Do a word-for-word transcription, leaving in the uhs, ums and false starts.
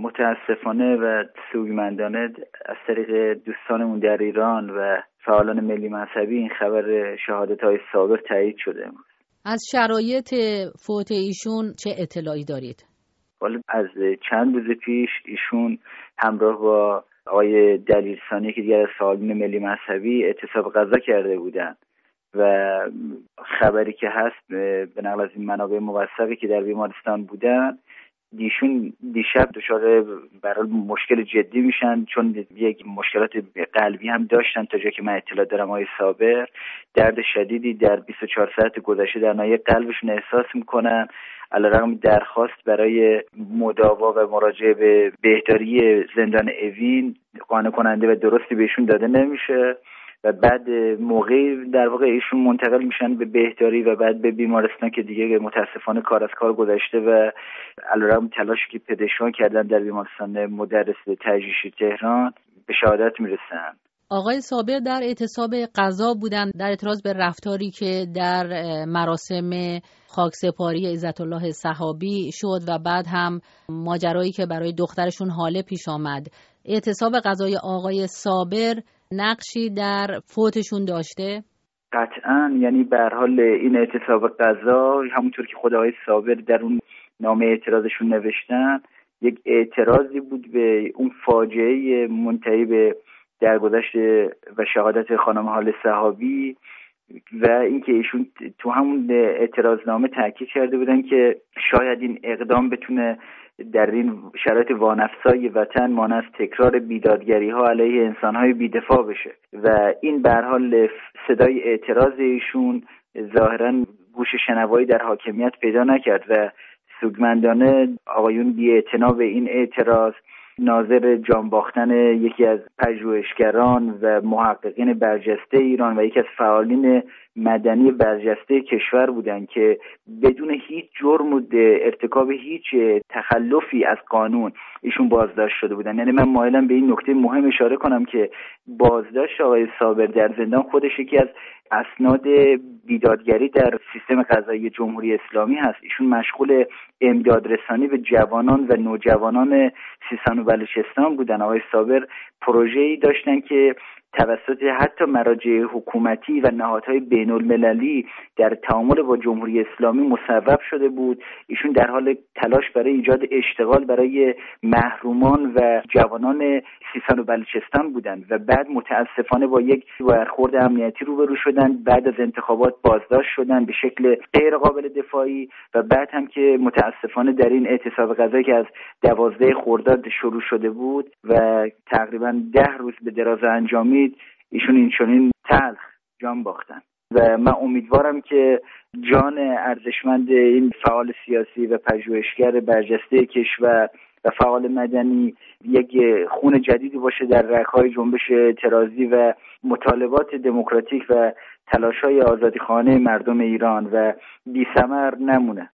متاسفانه و سوگمندانه از طریق دوستانمون در ایران و فعالان ملی مذهبی این خبر شهادت‌های صابر تایید شده. از شرایط فوت ایشون چه اطلاعی دارید؟ والا از چند روز پیش ایشون همراه با آقای دلیرسانی که دیگر از فعالان ملی مذهبی اعتصاب غذا کرده بودند و خبری که هست به نقل از این منابع موثقی که در بیمارستان بودن، دیشون دیشب دچار برای مشکل جدی میشن، چون یک مشکلات قلبی هم داشتن تا جایی که من اطلاع دارم. آقای صابر درد شدیدی در بیست و چهار ساعت گذشته در ناحیه قلبشون احساس میکنن، علیرغم درخواست برای مداوا و مراجعه به بهداری زندان اوین قانع کننده و درستی بهشون داده نمیشه و بعد موقعی در واقع ایشون منتقل میشن به بهداری و بعد به بیمارستان که دیگه متاسفانه کار از کار گذشته و علیرغم تلاشی که پزشکان کردن در بیمارستان مدرس تجریشی تهران به شهادت میرسن. آقای صابر در اعتصاب غذا بودن در اعتراض به رفتاری که در مراسم خاکسپاری عزت الله صحابی شد و بعد هم ماجرایی که برای دخترشون حاله پیش آمد. اعتصاب غذای آقای صابر نقشی در فوتشون داشته؟ قطعاً، یعنی به هر حال این اعتصاب غذا همونطور که خود آقای صابر در اون نامه اعتراضشون نوشتن یک اعتراضی بود به اون فاجعه منتهی به درگذشت و شهادت خانم حاله صحابی و اینکه ایشون تو همون اعتراضنامه تاکید کرده بودن که شاید این اقدام بتونه در این شرایط وانفسای وطن مانع از تکرار بیدادگری ها علیه انسان های بیدفاع بشه و این به هر حال صدای اعتراض ایشون ظاهرا گوش شنوایی در حاکمیت پیدا نکرد و سوگمندانه آقایون بی‌اعتنا به این اعتراض ناظر جانباختن یکی از پژوهشگران و محققین برجسته ایران و یکی از فعالین مدنی برجسته کشور بودند که بدون هیچ جرم و ارتکاب هیچ تخلفی از قانون ایشون بازداشت شده بودند. یعنی من مایلم به این نکته مهم اشاره کنم که بازداشت آقای صابر در زندان خودش یکی از اسناد بیدادگری در سیستم قضایی جمهوری اسلامی هست. ایشون مشغول امداد رسانی به جوانان و نوجوانان سیستان و بلوچستان بودن. آقای صابر پروژه‌ای داشتن که توسط حتی مراجع حکومتی و نهادهای بین المللی در تعامل با جمهوری اسلامی مصوب شده بود. ایشون در حال تلاش برای ایجاد اشتغال برای محرومان و جوانان سیستان و بلوچستان بودند و بعد متاسفانه با یک برخورد امنیتی روبرو شدن، بعد از انتخابات بازداشت شدن به شکل غیر قابل دفاعی و بعد هم که متاسفانه در این اعتصاب غذایی که از دوازده خرداد شروع شده بود و تقریبا ده روز به دراز انجامید ایشون این چنین تلخ جان باختن و من امیدوارم که جان ارزشمند این فعال سیاسی و پژوهشگر برجسته کشور و فعال مدنی یک خون جدیدی باشه در رگ‌های جنبش اعتراضی و مطالبات دموکراتیک و تلاش‌های آزادیخوانه مردم ایران و بی‌ثمر نمونه.